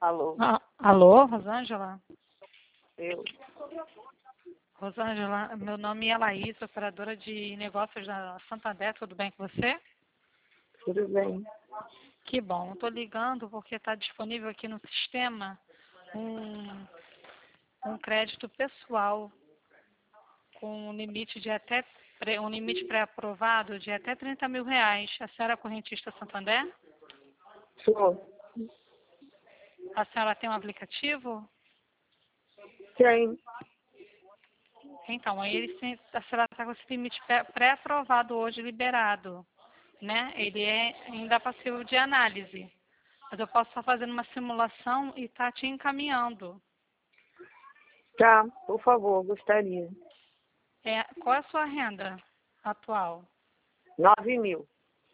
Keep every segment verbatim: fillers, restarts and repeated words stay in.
Alô? Ah, alô, Rosângela? Eu? Rosângela, meu nome é Laís, operadora de negócios da Santander, tudo bem com você? Tudo bem? Que bom, estou ligando porque está disponível aqui no sistema um, um crédito pessoal com um limite de até pré- um limite pré-aprovado de até trinta mil reais. A senhora é correntista Santander? Sou. A senhora tem um aplicativo? Quem? Então, aí ele tem- a senhora está com esse limite pré- pré-aprovado hoje, liberado, né? Ele é ainda passivo de análise. Mas eu posso estar fazendo uma simulação e estar te encaminhando. Tá, por favor, gostaria. É, qual é a sua renda atual? Nove mil.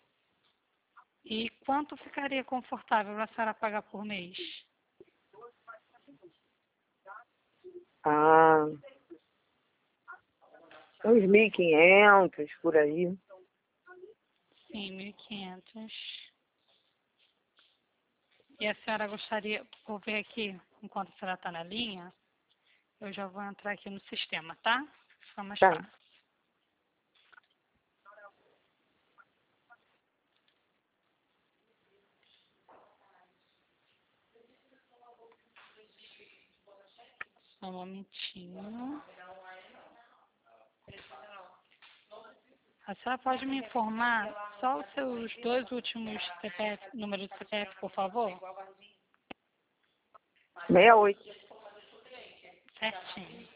E quanto ficaria confortável para a senhora pagar por mês? Ah, uns mil e quinhentos, por aí. Sim, mil e quinhentos. E a senhora gostaria, vou ver aqui, enquanto a senhora está na linha, eu já vou entrar aqui no sistema, tá? Fica mais Tá. fácil. Só um momentinho. A senhora pode me informar só os seus dois últimos C P F, números de C P F, por favor? Meia oito. Certinho.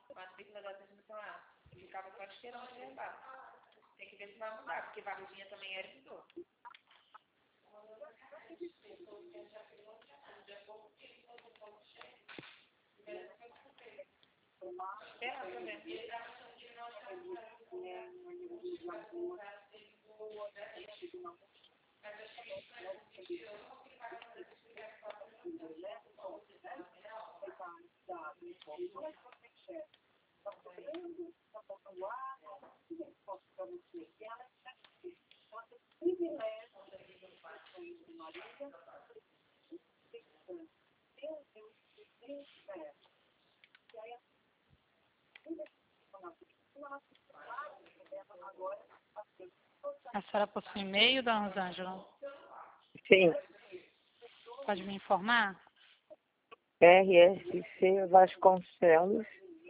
A senhora possui e-mail, dona Rosângela? Sim. Pode me informar? R S C Vasconcelos,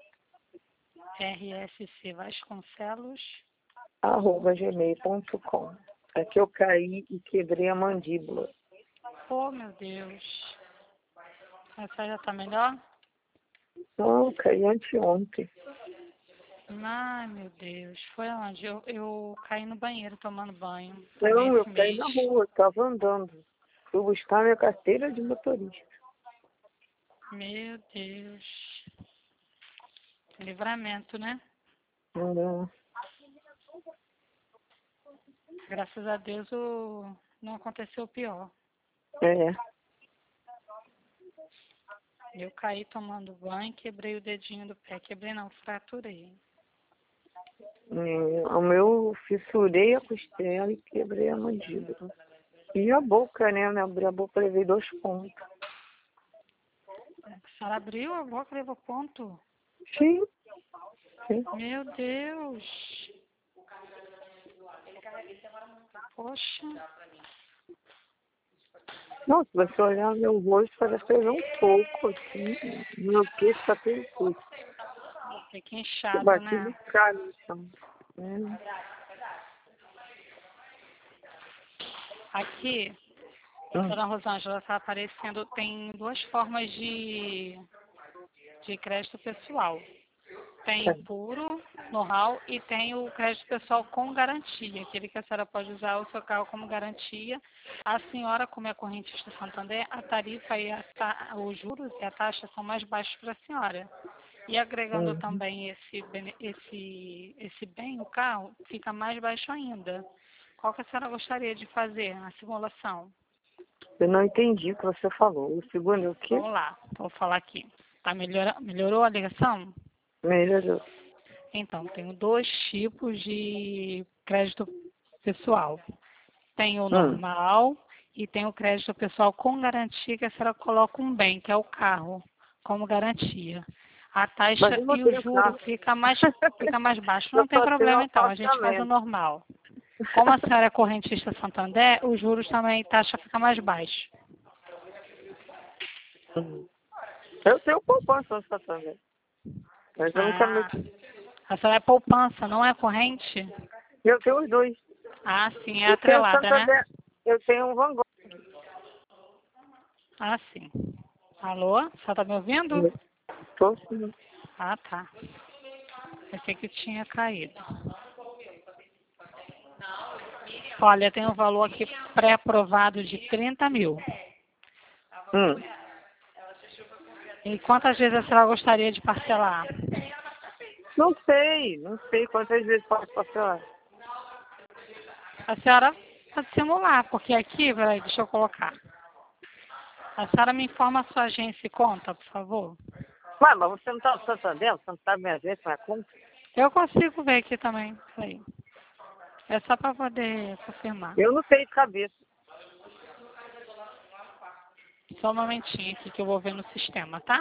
R S C Vasconcelos. arroba gmail ponto com. É que eu caí e quebrei a mandíbula. Oh, meu Deus. A senhora já está melhor? Não, caí anteontem. Ai, meu Deus. Foi onde? Eu, eu caí no banheiro tomando banho. Também Não, eu esse caí mês. na rua, estava andando. Fui buscar minha carteira de motorista. Meu Deus. Livramento, né? Não, Graças a Deus o... não aconteceu o pior. é. Eu caí tomando banho, quebrei o dedinho do pé. Quebrei não, fraturei. Hum, O meu fissurei a costela e quebrei a mandíbula. E a boca, né? Me abri a boca, levei dois pontos. A senhora abriu a boca e levou ponto? Sim, sim. Meu Deus. Poxa. Não, se você olhar meu rosto, parece que eu levei um pouco, assim. Meu queixo tá tudo sujo. Fica Eu inchado, bati né? de cara no chão. É. Aqui, Hum, dona Rosângela, está aparecendo, tem duas formas de, de crédito pessoal. Tem tá. o puro, normal, e tem o crédito pessoal com garantia, aquele que a senhora pode usar o seu carro como garantia. A senhora, como é correntista Santander, a tarifa e a ta- os juros e a taxa são mais baixos para a senhora. E agregando Uhum. também esse, bene- esse, esse bem, o carro, fica mais baixo ainda. Qual que a senhora gostaria de fazer na simulação? Eu não entendi o que você falou. O segundo é o quê? Vamos lá, vou falar aqui. Tá melhora, melhorou a ligação? Melhorou. Então, tenho dois tipos de crédito pessoal. Tem o Hum, normal e tem o crédito pessoal com garantia, que a senhora coloca um bem, que é o carro, como garantia. A Mas taxa eu não e o tenho juro carro. fica mais, fica mais baixo. Eu Não tem só tenho um problema então, a gente faz o apartamento. normal. Como a senhora é correntista Santander, os juros também, a taxa fica mais baixa. Uhum. Eu tenho poupança no Santander. Mas eu nunca me... Ah, a senhora é poupança, não é corrente? Eu tenho os dois. Ah, sim, é Eu tenho atrelada, né? Santander. Eu tenho um Van Gogh. Ah, sim. Alô? A senhora tá me ouvindo? Tô sim. Ah, tá. Pensei que tinha caído. Olha, tem um valor aqui pré-aprovado de trinta mil. Hum. E quantas vezes a senhora gostaria de parcelar? Não sei. Não sei quantas vezes pode parcelar. A senhora pode simular, porque aqui, peraí, deixa eu colocar. A senhora me informa a sua agência e conta, por favor? Ué, mas você não tá no Santander? Você não sabe minha gente, minha conta? Eu consigo ver aqui também. Peraí. É só para poder confirmar. Eu não tenho de cabeça. Só um momentinho aqui que eu vou ver no sistema, tá?